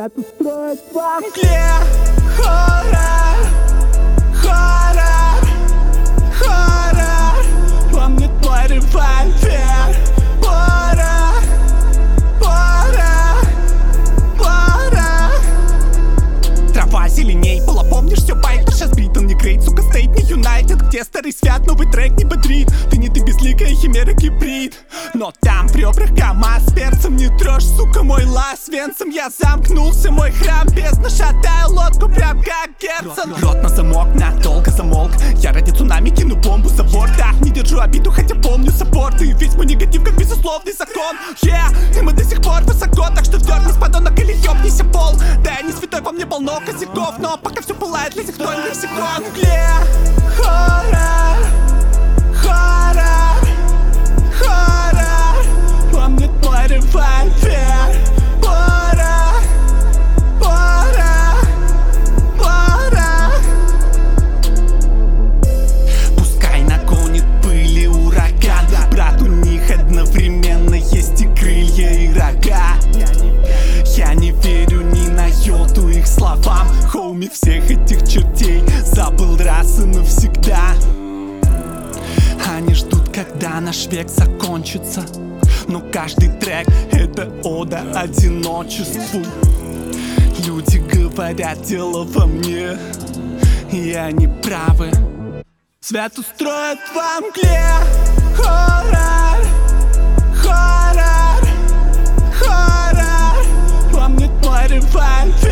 Свет устроит во мгле. Хоррор, хоррор, хоррор. Помнит мой револьвер. Пора, пора, пора. Трава зеленей была, помнишь, все байк. Сейчас Бриттон не грейт, сука, стейт не юнайтед. Где старый свят, новый трек не бодрит. Ты не ты безликая химера гибрид. Но там в ребрах КамАЗ с перцем. Не трешь, сука, мой лаз венцем. Я замкнулся, мой храм бездна. Шатаю лодку прям как Герцен. Рот на замок, надолго замолк. Я ради цунами кину бомбу за борт. Да, не держу обиду, хотя помню саппорт. И весь мой негатив как безусловный закон. И мы до сих пор высоко. Так что вдернись, подонок, или ёбнися пол. Да, я не святой, во мне полно косяков. Но пока все пылает, лезет кто не секунд. Мгле, хоррор, хоррор, хоррор. Помнит мой револьвер. Пора, пора, пора. Пускай нагонит пыли ураган. Брат, у них одновременно есть и крылья, и рога. Я не верю ни на йоту их словам. Хоуми, всех этих чертей забыл раз и навсегда. Они ждут, когда наш век закончится. Но каждый трек — это ода одиночеству. Люди говорят, дело во мне, и они правы. Свет устроит во мгле. Хоррор, хоррор, хоррор. Помнит мой револьвер.